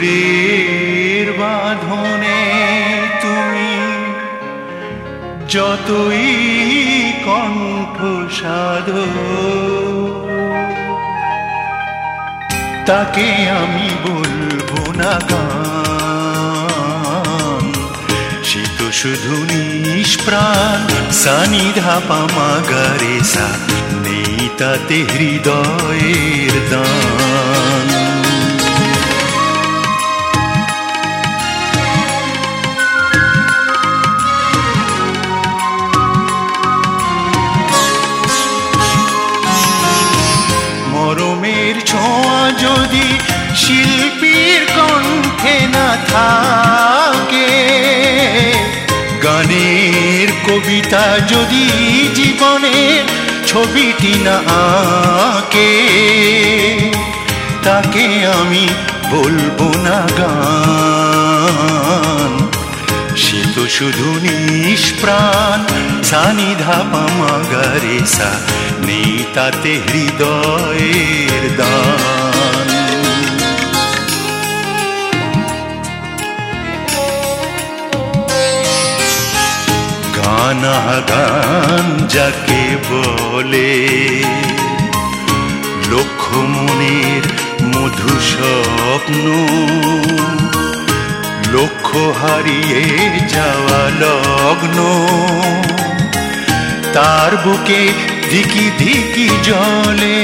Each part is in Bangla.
সুরের বাঁধনে তুমি যতই কণ্ঠ সাধো, তাকে আমি বলবো না গান। সে তো শুধু নিষ্প্রাণ, সানিধা পামা গারে সা, নেই তাতে হৃদয়ের দান। মরমের ছোঁয়া যদি শিল্পীর কণ্ঠে না থাকে, গানের কবিতা যদি জীবনের ছবিটি না আঁকে, তাকে আমি বলবো না গান। সে তো শুধু নিষ্প্রাণ, সানিধা পামা গারে সা, নেই তাতে হৃদয়ের দান। গানা গান যাকে বলে, লক্ষ মনের মধু স্বপ্ন, লক্ষ্য হারিয়ে যাওয়া লগ্ন, তার বুকে ধিকি ধিকি জলে।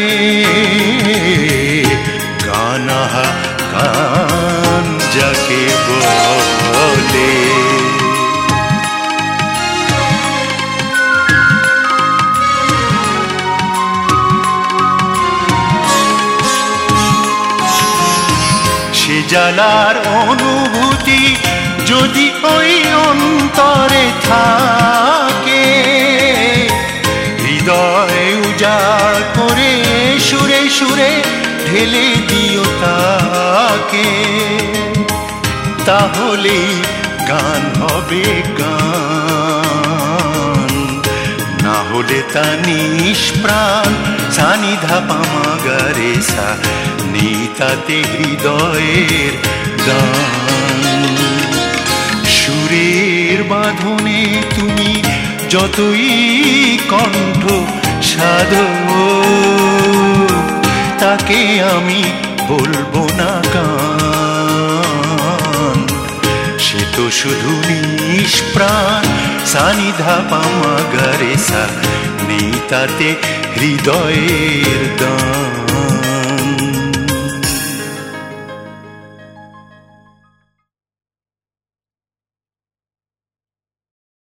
গানা গান যাকে বলে, সে জ্বালার অনুভূতি যদি ওই অন্তরে থাকে, হৃদয়ে উজাড় করে সুরে সুরে ঢেলে দিও তাকে। তাহলে গান হবে গান, না হলে তা নিষ্প্রাণ, সানিধা পামা গারে সা, নেই তাতে হৃদয়ের দান। সুরের বাঁধনে তুমি যতই কণ্ঠ সাধো, তাকে আমি বলবো না গান। সে তো শুধু নিষ্প্রাণ, সানিধা পামা গারে সা, নেই তাতে হৃদয়ের দান।